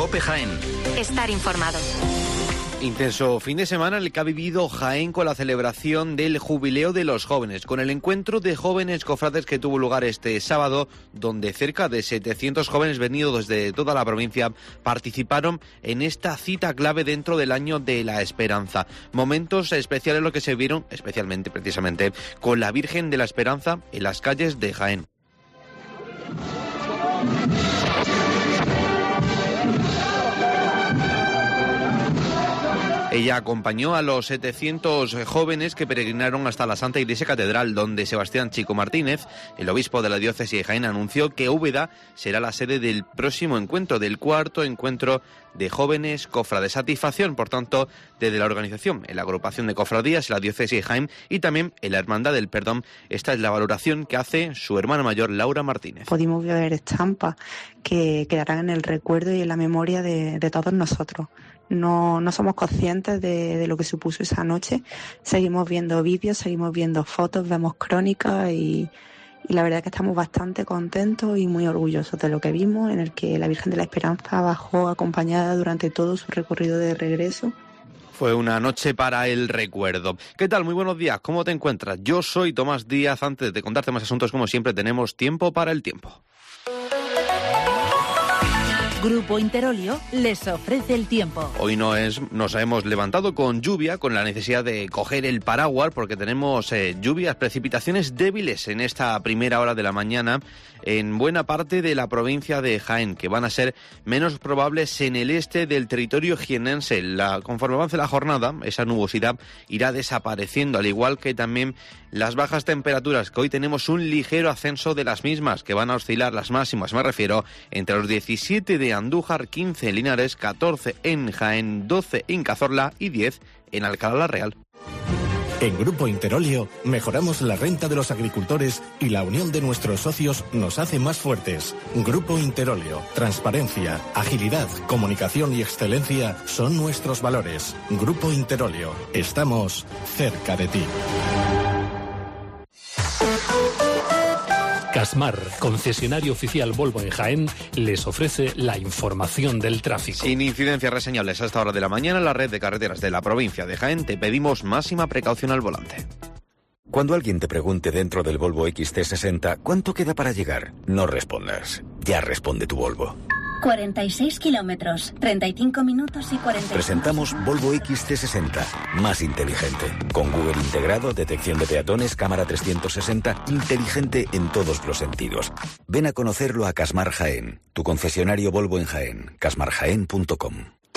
COPE Jaén. Estar informado. Intenso fin de semana en el que ha vivido Jaén con la celebración del Jubileo de los Jóvenes, con el encuentro de jóvenes cofrades que tuvo lugar este sábado, donde cerca de 700 jóvenes venidos desde toda la provincia participaron en esta cita clave dentro del Año de la Esperanza. Momentos especiales los que se vieron, especialmente, precisamente, con la Virgen de la Esperanza en las calles de Jaén. Ella acompañó a los 700 jóvenes que peregrinaron hasta la Santa Iglesia Catedral, donde Sebastián Chico Martínez, el obispo de la diócesis de Jaén, anunció que Úbeda será la sede del próximo encuentro, del cuarto encuentro de jóvenes cofrades. Satisfacción, por tanto, desde la organización, en la agrupación de cofradías, en la diócesis de Jaén y también en la Hermandad del Perdón. Esta es la valoración que hace su hermana mayor, Laura Martínez. Pudimos ver estampas que quedarán en el recuerdo y en la memoria de todos nosotros. No somos conscientes de lo que supuso esa noche. Seguimos viendo vídeos, seguimos viendo fotos, vemos crónicas y la verdad es que estamos bastante contentos y muy orgullosos de lo que vimos, en el que la Virgen de la Esperanza bajó acompañada durante todo su recorrido de regreso. Fue una noche para el recuerdo. ¿Qué tal? Muy buenos días. ¿Cómo te encuentras? Yo soy Tomás Díaz. Antes de contarte más asuntos, como siempre, tenemos tiempo para el tiempo. Grupo Interolio les ofrece el tiempo. Hoy nos hemos levantado con lluvia, con la necesidad de coger el paraguas, porque tenemos lluvias, precipitaciones débiles en esta primera hora de la mañana en buena parte de la provincia de Jaén, que van a ser menos probables en el este del territorio jienense. Conforme avance la jornada, esa nubosidad irá desapareciendo, al igual que también las bajas temperaturas, que hoy tenemos un ligero ascenso de las mismas, que van a oscilar las máximas, me refiero, entre los 17 de Andújar, 15 en Linares, 14 en Jaén, 12 en Cazorla y 10 en Alcalá la Real. En Grupo Interolio mejoramos la renta de los agricultores y la unión de nuestros socios nos hace más fuertes. Grupo Interolio, transparencia, agilidad, comunicación y excelencia son nuestros valores. Grupo Interolio, estamos cerca de ti. Casmar, concesionario oficial Volvo en Jaén, les ofrece la información del tráfico. Sin incidencias reseñables a esta hora de la mañana en la red de carreteras de la provincia de Jaén, te pedimos máxima precaución al volante. Cuando alguien te pregunte dentro del Volvo XC60 ¿cuánto queda para llegar? No respondas. Ya responde tu Volvo. 46 kilómetros, 35 minutos y 40. Presentamos Volvo XC60, más inteligente. Con Google integrado, detección de peatones, cámara 360, inteligente en todos los sentidos. Ven a conocerlo a Casmar Jaén, tu concesionario Volvo en Jaén, casmarjaén.com.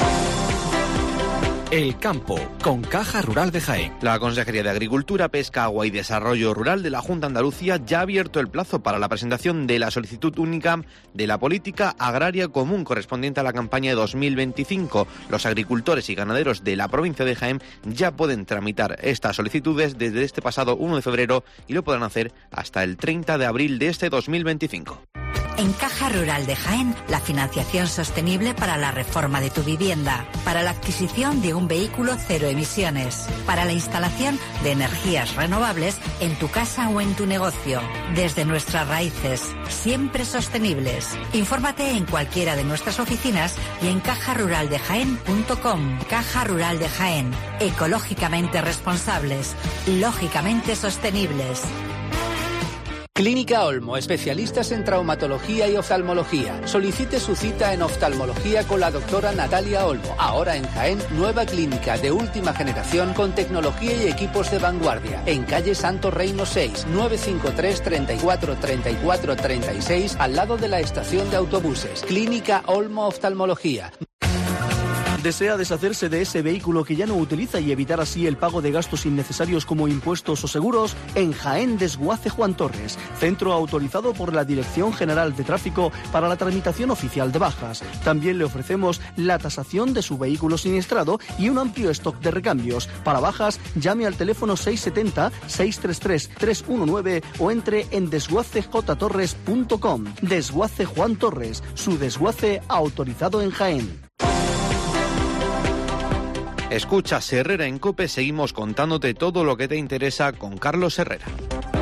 El campo, con Caja Rural de Jaén. La Consejería de Agricultura, Pesca, Agua y Desarrollo Rural de la Junta de Andalucía ya ha abierto el plazo para la presentación de la solicitud única de la política agraria común correspondiente a la campaña de 2025. Los agricultores y ganaderos de la provincia de Jaén ya pueden tramitar estas solicitudes desde este pasado 1 de febrero y lo podrán hacer hasta el 30 de abril de este 2025. En Caja Rural de Jaén, la financiación sostenible para la reforma de tu vivienda, para la adquisición de un vehículo cero emisiones, para la instalación de energías renovables en tu casa o en tu negocio. Desde nuestras raíces, siempre sostenibles. Infórmate en cualquiera de nuestras oficinas y en cajaruraldejaén.com. Caja Rural de Jaén, ecológicamente responsables, lógicamente sostenibles. Clínica Olmo, especialistas en traumatología y oftalmología. Solicite su cita en oftalmología con la doctora Natalia Olmo. Ahora en Jaén, nueva clínica de última generación con tecnología y equipos de vanguardia. En calle Santo Reino 6, 953 34 34 36, al lado de la estación de autobuses. Clínica Olmo Oftalmología. ¿Desea deshacerse de ese vehículo que ya no utiliza y evitar así el pago de gastos innecesarios como impuestos o seguros? En Jaén, Desguace Juan Torres, centro autorizado por la Dirección General de Tráfico para la tramitación oficial de bajas. También le ofrecemos la tasación de su vehículo siniestrado y un amplio stock de recambios. Para bajas, llame al teléfono 670-633-319 o entre en desguacejtorres.com. Desguace Juan Torres, su desguace autorizado en Jaén. Escuchas Herrera en COPE, seguimos contándote todo lo que te interesa con Carlos Herrera.